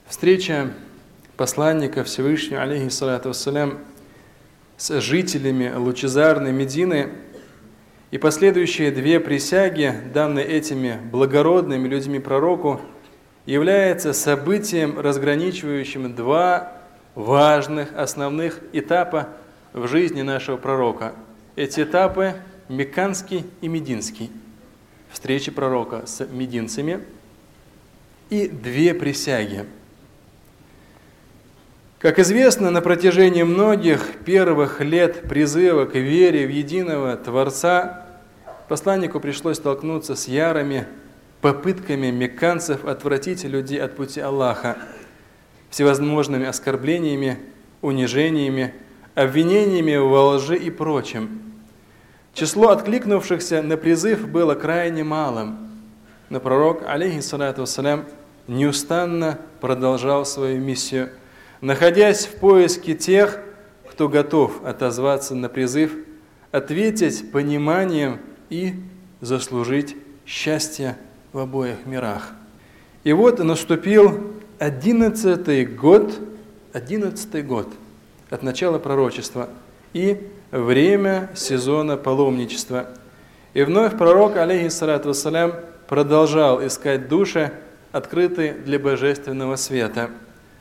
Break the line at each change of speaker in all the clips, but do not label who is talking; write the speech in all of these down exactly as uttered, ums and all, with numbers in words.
Встреча посланника Всевышнего, алейхиссалату вассалям, с жителями лучезарной Медины и последующие две присяги, данные этими благородными людьми пророку, является событием, разграничивающим два важных основных этапа в жизни нашего пророка. Эти этапы – Мекканский и Мединский. Встреча пророка с мединцами и две присяги. Как известно, на протяжении многих первых лет призыва к вере в единого Творца посланнику пришлось столкнуться с ярыми попытками мекканцев отвратить людей от пути Аллаха, всевозможными оскорблениями, унижениями, обвинениями во лжи и прочим. Число откликнувшихся на призыв было крайне малым, но пророк, алейхиссалату вассалям, неустанно продолжал свою миссию, находясь в поиске тех, кто готов отозваться на призыв, ответить пониманием и заслужить счастье в обоих мирах. И вот наступил одиннадцатый год, одиннадцатый год от начала пророчества и время сезона паломничества. И вновь пророк, алейхиссалату вассалям, продолжал искать души, открытые для божественного света.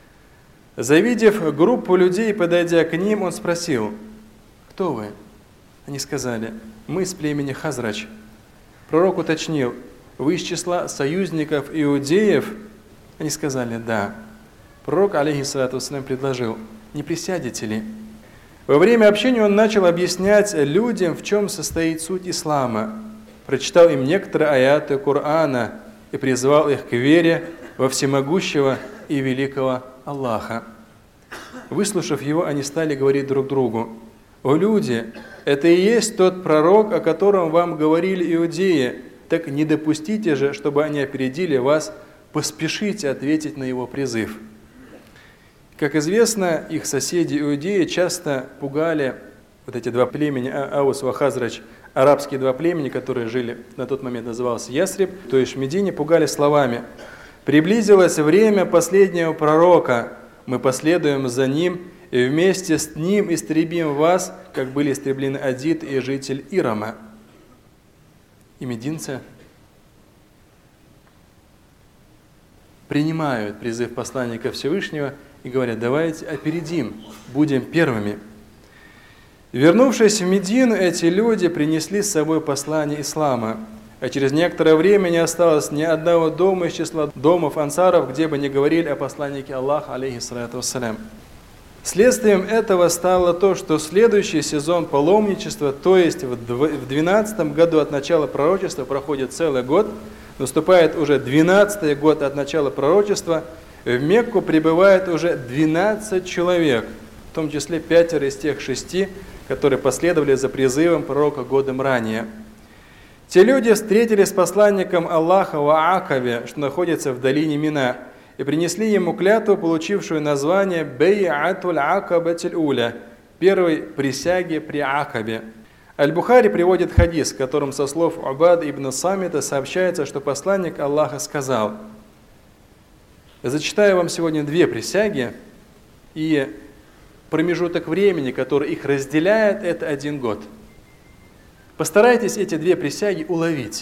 Завидев группу людей, подойдя к ним, он спросил: «Кто вы?» Они сказали: «Мы из племени Хазрач». Пророк уточнил: «Вы из числа союзников иудеев?» Они сказали: «Да». Пророк, алейхиссалату вассалям, предложил: «Не присядете ли?» Во время общения он начал объяснять людям, в чем состоит суть ислама, прочитал им некоторые аяты Корана и призвал их к вере во всемогущего и великого Аллаха. Выслушав его, они стали говорить друг другу: «О люди, это и есть тот пророк, о котором вам говорили иудеи, так не допустите же, чтобы они опередили вас, поспешите ответить на его призыв». Как известно, их соседи иудеи часто пугали вот эти два племени, Аус и Хазрач, арабские два племени, которые жили, на тот момент назывался Ясриб, то есть в Медине, пугали словами: «Приблизилось время последнего пророка, мы последуем за ним и вместе с ним истребим вас, как были истреблены Адид и житель Ирама». И мединцы принимают призыв посланника Всевышнего и говорят: «Давайте опередим, будем первыми». Вернувшись в Медину, эти люди принесли с собой послание ислама, а через некоторое время не осталось ни одного дома из числа домов ансаров, где бы не говорили о посланнике Аллаха, алейхиссалату вассалям. Следствием этого стало то, что следующий сезон паломничества, то есть в двенадцатом году от начала пророчества, проходит целый год, наступает уже двенадцатый год от начала пророчества, в Мекку прибывает уже двенадцать человек, в том числе пятеро из тех шести, которые последовали за призывом пророка годом ранее. Те люди встретились с посланником Аллаха в Акабе, что находится в долине Мина, и принесли ему клятву, получившую название «Бей'атуль Акабатиль Уля» – первой присяги при Акабе. Аль-Бухари приводит хадис, в котором со слов Убада ибн Самита сообщается, что посланник Аллаха сказал: «Зачитаю вам сегодня две присяги, и промежуток времени, который их разделяет, это один год. Постарайтесь эти две присяги уловить».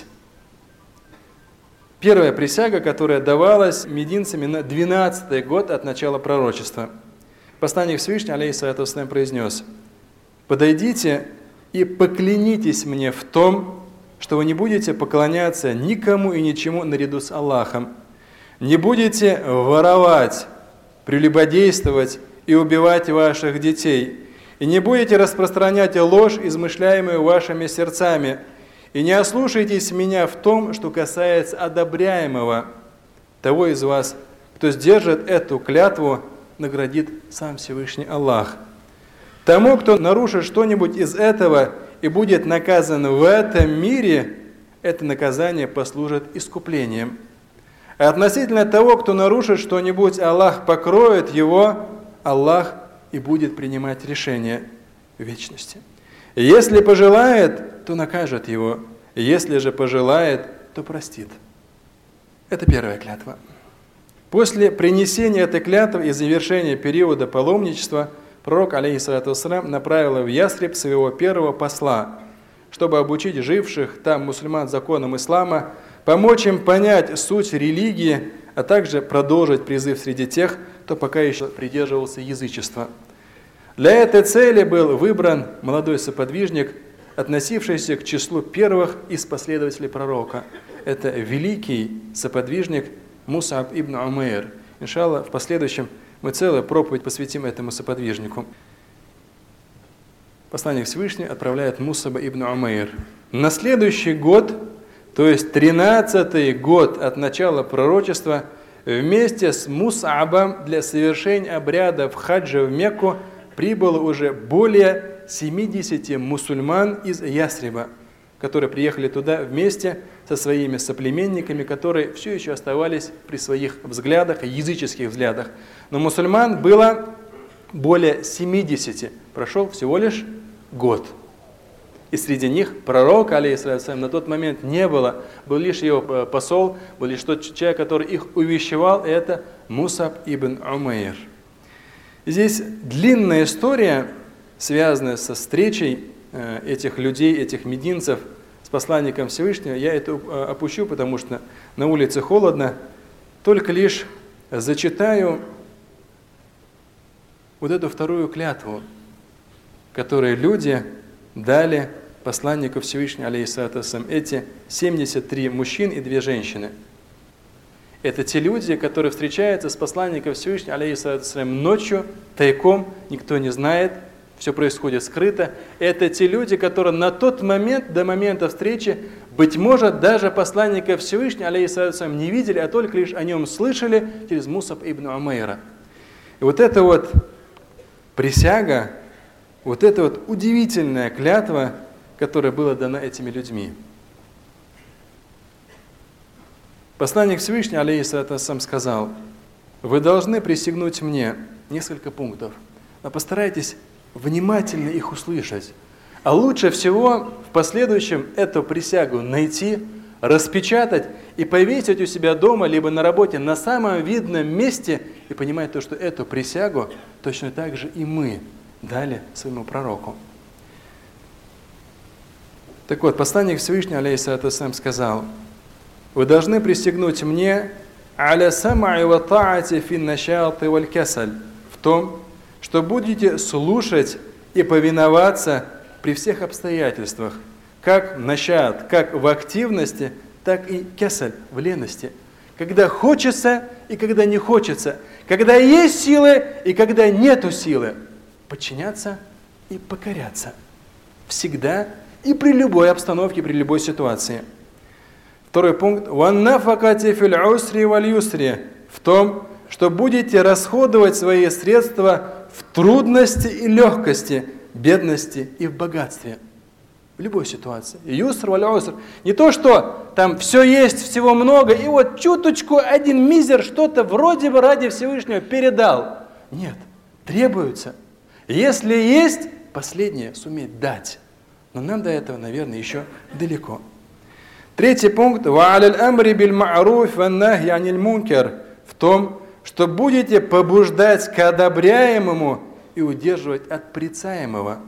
Первая присяга, которая давалась мединцами на двенадцатый год от начала пророчества. Посланник Всевышний, алейхиссалату вассалям, произнес: «Подойдите и поклянитесь мне в том, что вы не будете поклоняться никому и ничему наряду с Аллахом, не будете воровать, прелюбодействовать и убивать ваших детей, и не будете распространять ложь, измышляемую вашими сердцами, и не ослушайтесь меня в том, что касается одобряемого. Того из вас, кто сдержит эту клятву, наградит сам Всевышний Аллах. Тому, кто нарушит что-нибудь из этого и будет наказан в этом мире, это наказание послужит искуплением. А относительно того, кто нарушит что-нибудь, Аллах покроет его, Аллах и будет принимать решение в вечности. Если пожелает, то накажет его, если же пожелает, то простит». Это первая клятва. После принесения этой клятвы и завершения периода паломничества пророк, алейхиссалату вассалям, направил в Ясриб своего первого посла, чтобы обучить живших там мусульман законам ислама, помочь им понять суть религии, а также продолжить призыв среди тех, кто пока еще придерживался язычества. Для этой цели был выбран молодой соподвижник, относившийся к числу первых из последователей пророка. Это великий соподвижник Мус'аб ибн Умайр. Иншаллах, в последующем мы целую проповедь посвятим этому соподвижнику. Посланник Всевышнего отправляет Мус'аба ибн Умайр. На следующий год, то есть тринадцатый год от начала пророчества, вместе с Мус'абом для совершения обряда в хаджа в Мекку прибыло уже более семидесяти мусульман из Ясриба, которые приехали туда вместе со своими соплеменниками, которые все еще оставались при своих взглядах, языческих взглядах. Но мусульман было более семидесяти. Прошел всего лишь год. И среди них пророка, алейхиссалям, на тот момент не было. Был лишь его посол, был лишь тот человек, который их увещевал, и это Мус'аб ибн Умайр. Здесь длинная история, связанная со встречей этих людей, этих мединцев с посланником Всевышнего. Я это опущу, потому что на улице холодно. Только лишь зачитаю вот эту вторую клятву, которую люди дали посланнику Всевышнего, алейхиссалату вассалям. Эти семьдесят три мужчин и две женщины. Это те люди, которые встречаются с посланником Всевышнего, алейхиссалату вассалям, ночью, тайком, никто не знает, все происходит скрыто. Это те люди, которые на тот момент, до момента встречи, быть может, даже посланника Всевышнего, алейхиссалату вассалям, не видели, а только лишь о нем слышали через Мус'аб ибн Умайра. И вот эта вот присяга, вот эта вот удивительная клятва, которая была дана этими людьми. Посланник Всевышнего, алейхиссалату вассалям, сказал: вы должны присягнуть мне, несколько пунктов, но постарайтесь внимательно их услышать. А лучше всего в последующем эту присягу найти, распечатать и повесить у себя дома, либо на работе на самом видном месте и понимать то, что эту присягу точно так же и мы дали своему пророку. Так вот, посланник Всевышнего, алейхиссалату вассалям, сказал: вы должны присягнуть мне аля сама'i ва та'ати фи нашати валь касаль, в том, что будете слушать и повиноваться при всех обстоятельствах, как нашат, как в активности, так и касаль, в лености. Когда хочется и когда не хочется, когда есть силы и когда нету силы, подчиняться и покоряться. Всегда и при любой обстановке, при любой ситуации. Второй пункт. «Ваннафакати фил усри валь юсри», в том, что будете расходовать свои средства в трудности и легкости, бедности и в богатстве. В любой ситуации. Юср валь уср. Не то, что там все есть, всего много, и вот чуточку один мизер что-то вроде бы ради Всевышнего передал. Нет, требуется. Если есть, последнее суметь дать. Но нам до этого, наверное, еще далеко. Третий пункт. «Ва'аляль амри биль ма'руф ван нахьи аниль мункар», в том, что будете побуждать к одобряемому и удерживать от порицаемого.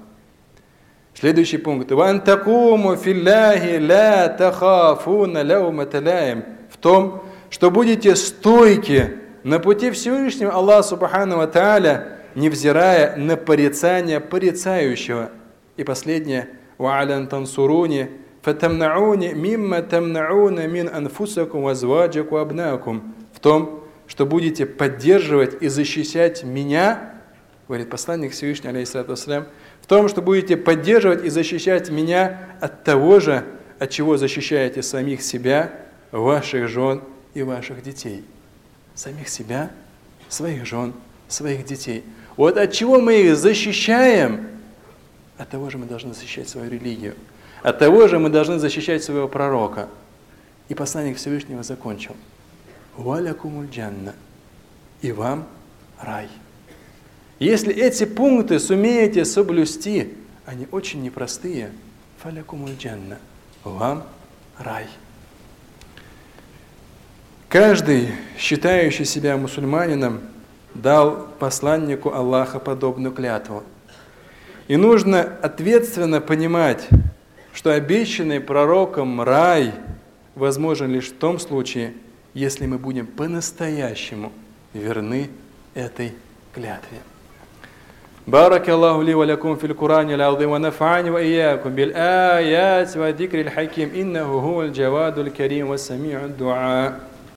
Следующий пункт. «Ван такуму филляхи ла тахафуна лаумата лаим», в том, что будете стойки на пути Всевышнего Аллаха Субхану ва Тааля, невзирая на порицание порицающего. И последнее. «Ва'алян тансуруни фатамнауни мимма тамнауна мин анфусакум вазваджаку абнакум», в том, что будете поддерживать и защищать меня, говорит посланник Всевышнего, алейхиссалату вассалям, в том, что будете поддерживать и защищать меня от того же, от чего защищаете самих себя, ваших жен и ваших детей. Самих себя, своих жен, своих детей. Вот от чего мы их защищаем, от того же мы должны защищать свою религию. От того же мы должны защищать своего пророка. И посланник Всевышнего закончил. «Валякумуль джанна», и вам рай. Если эти пункты сумеете соблюсти, они очень непростые, «Фалякумуль джанна», вам рай. Каждый, считающий себя мусульманином, дал посланнику Аллаха подобную клятву. И нужно ответственно понимать, что обещанный пророком рай возможен лишь в том случае, если мы будем по-настоящему верны этой клятве. بارك الله لي ولكم في القرآن العظيم ونفعني وإياكم بالآيات والذكر الحكيم إنه هو الجواد الكريم والسميع الدعاء